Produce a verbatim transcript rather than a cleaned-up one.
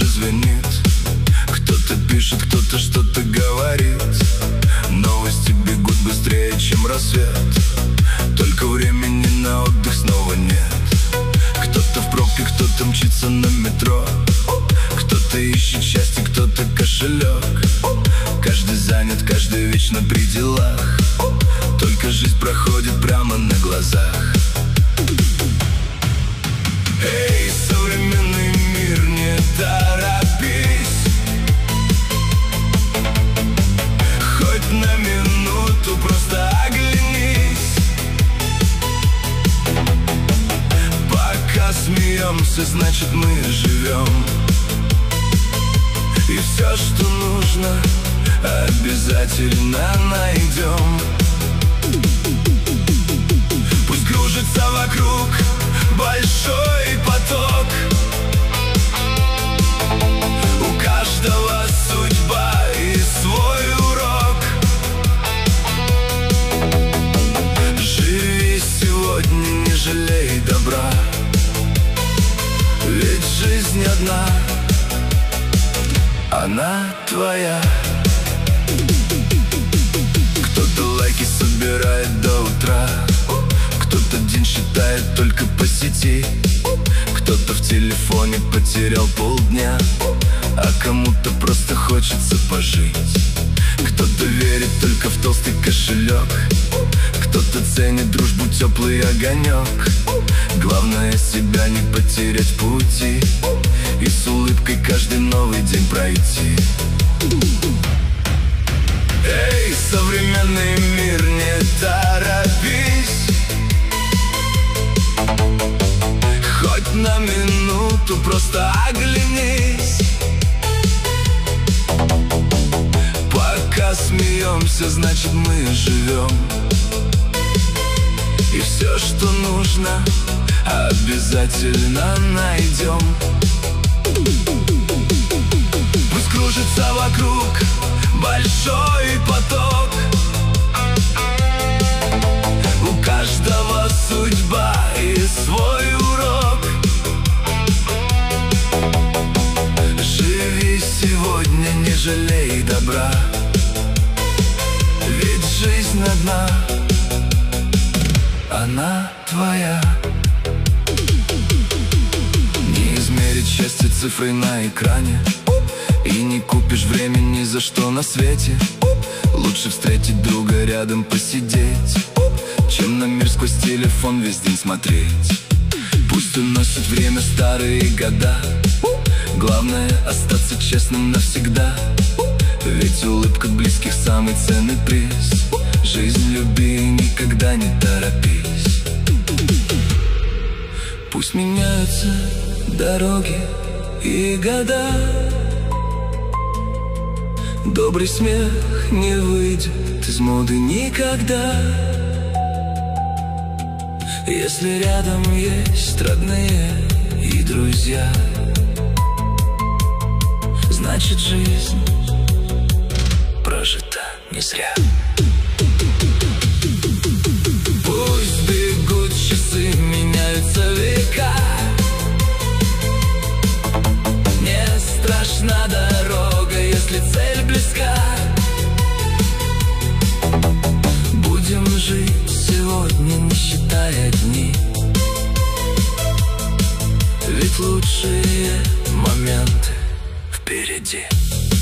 уже звенит. Кто-то пишет, кто-то что-то говорит. Новости бегут быстрее, чем рассвет. Только времени на отдых снова нет. Кто-то в пробке, кто-то мчится на метро. Кто-то ищет счастье, кто-то кошелек. Каждый занят, каждый вечно при делах. Только жизнь проходит прямо на глазах. Эй, современный мир, не торопись. Хоть на минуту просто оглянись. Пока смеемся, значит мы живем. И все, что нужно, обязательно найдем. Пусть кружится вокруг большой поток. У каждого судьба и свой урок. Живи сегодня, не жалей добра. Ведь жизнь одна, она твоя. Кто-то лайки собирает до утра. Кто-то день считает только по сети. Кто-то в телефоне потерял полдня, а кому-то просто хочется пожить. Кто-то верит только в толстый кошелек. Кто-то ценит дружбу, теплый огонек. Главное себя не потерять в пути и с улыбкой каждый новый день пройти. Эй, современный мир, не торопись. Хоть на минуту просто оглянись. Пока смеемся, значит мы живем. И все, что нужно, обязательно найдем. Пусть кружится вокруг большой поток. У каждого судьба и свой урок. Живи сегодня, не жалей добра. Ведь жизнь одна, она твоя. Не измерить счастье цифрой на экране. И не купишь время ни за что на свете. Лучше встретить друга, рядом посидеть, чем на мир сквозь телефон весь день смотреть. Пусть уносит время старые года. Главное остаться честным навсегда. Ведь улыбка близких самый ценный приз. Жизнь люби и никогда не торопись. Пусть меняются дороги и года. Добрый смех не выйдет из моды никогда. Если рядом есть родные и друзья, значит жизнь прожита не зря. Пусть бегут часы, меняются века. Не страшна дорога, если цель близка. Будем жить сегодня, не считая дни. Ведь лучшие моменты впереди.